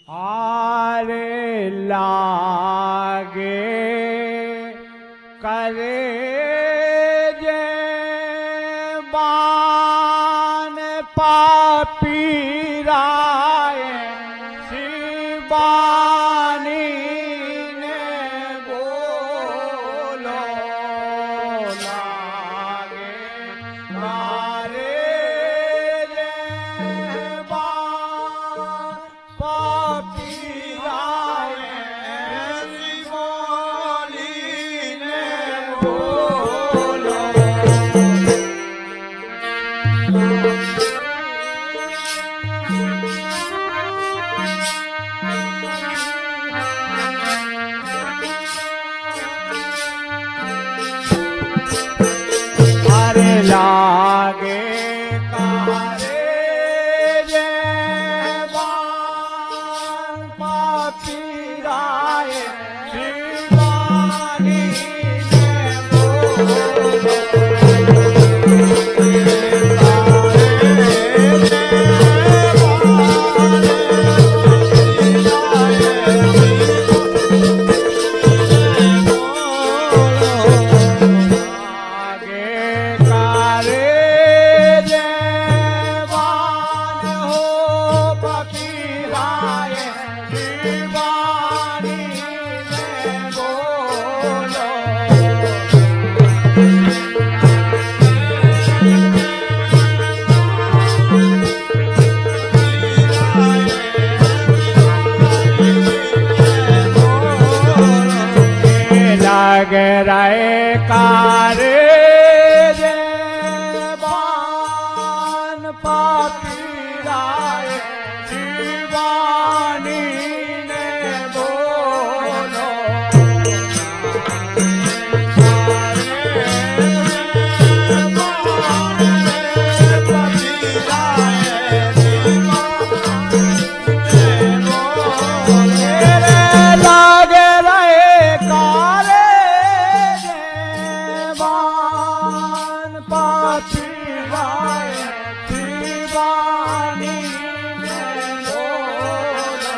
आरे लागे करे जे बान पापी राय शिवानी ने बोलो लागे मारे जे बान पापी राय शिवानी ने बोलो अरे लागे कारे जे बान पापी राय शिवानी ने बोलो लग रहे कारे जे बान पापी राय शिवानी ने बोलो लागे रहे कारे बान पापी राय शिवानी ने बोलो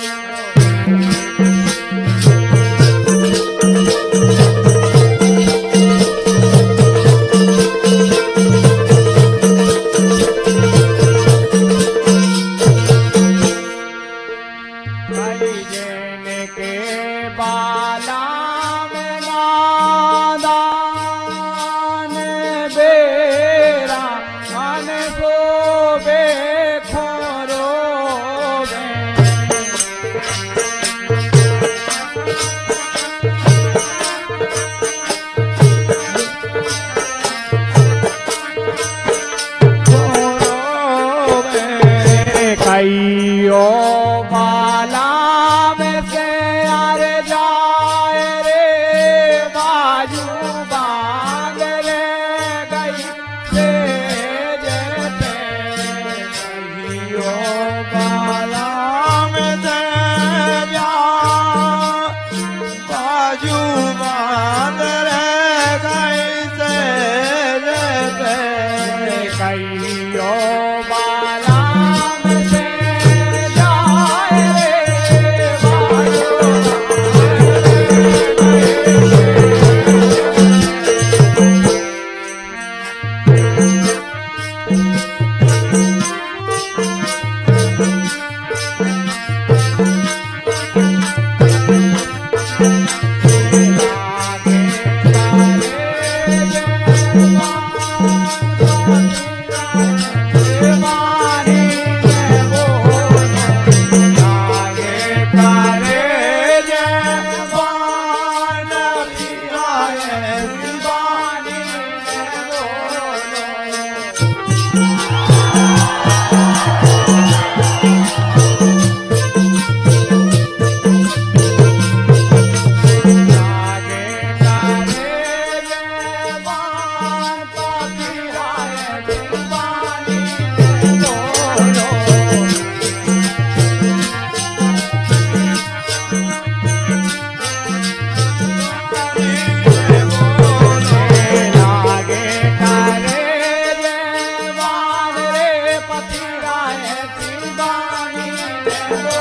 हरिजन के बाला में नादान बेरा मन को बेखोरो कईयो बाला में से अरे जाए रे बाजू बांध रे गई से जैसे कईयो बाला में से जा बाजू बांध रे गई से जैसे कईयो बाला में से जाए रे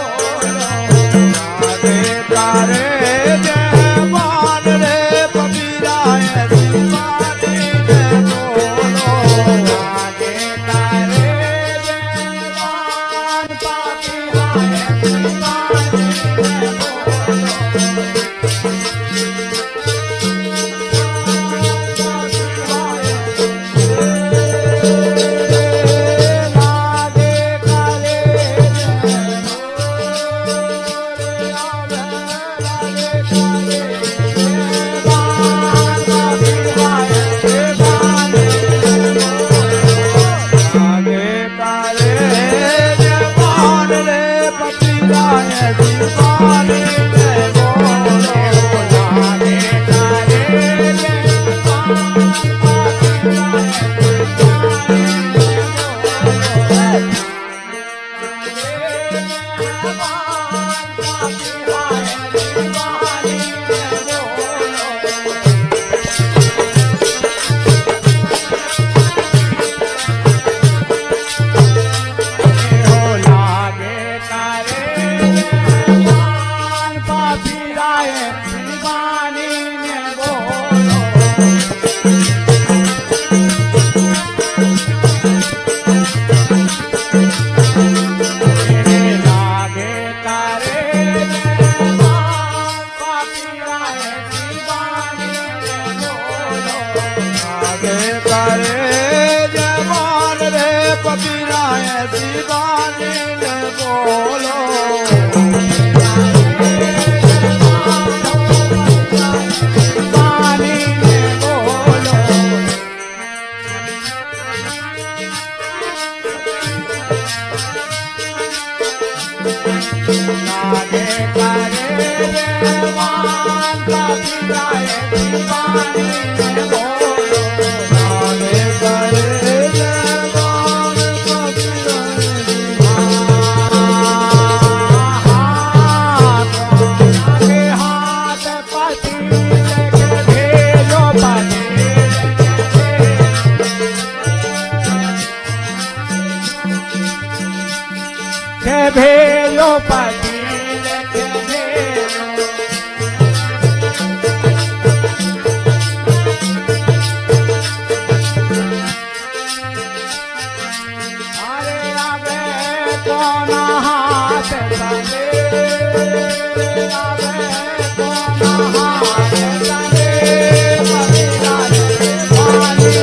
भेलो पतिल के भेलो अरे आवे कौन हाथ तले आवे कौन हाथ तले मदिरा पानी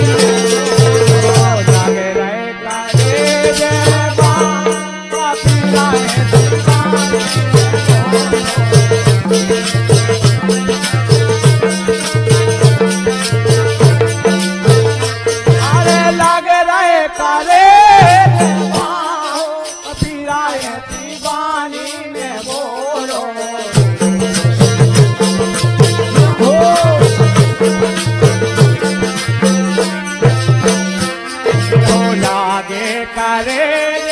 जागे रहे करे देवा अरे लग रहे करे पीराए दीवानी में बोलो लागे करे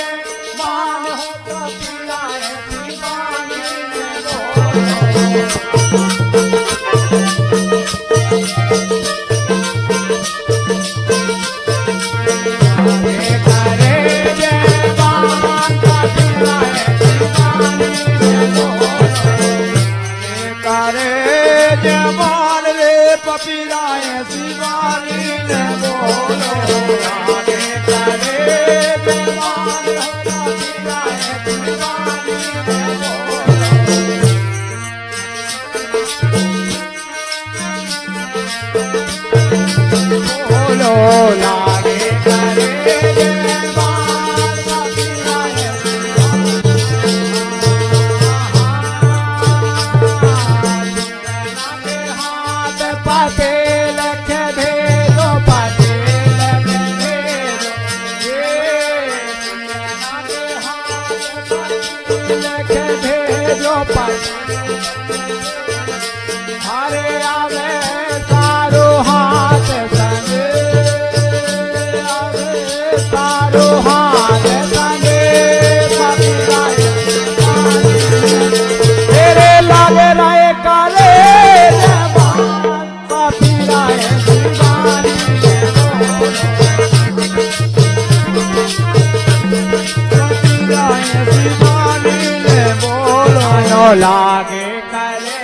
जवान रे पपीराए शिवानी ने बोलो आगे करे जवान पपीराए शिवानी ने बोलो लागे करे जवान पपीराए पतेल के भेलो पतेल के भेलो पतेल के भेलो अरे आवे तारो हाथ संगे आवे तारो हाथ संगे तेरे लागे राय काले शिवानी ने लागे करे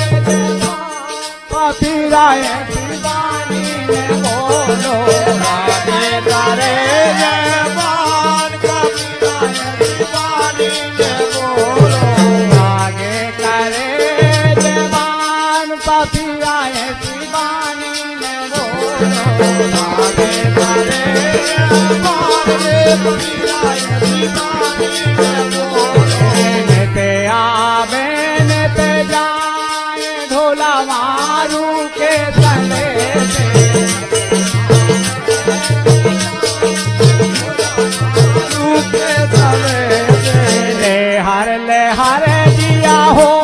पतिराए दीवानी ने बोलो लागे करे जवान पतिराए दीवानी ने बोलो लागे करे जवान पतिराए दीवानी ने बोलो लागे करे जवान पतिराए दीवानी ने बोलो नेते आवे नेते जाए ढोला मारू के तले ले हर जिया हो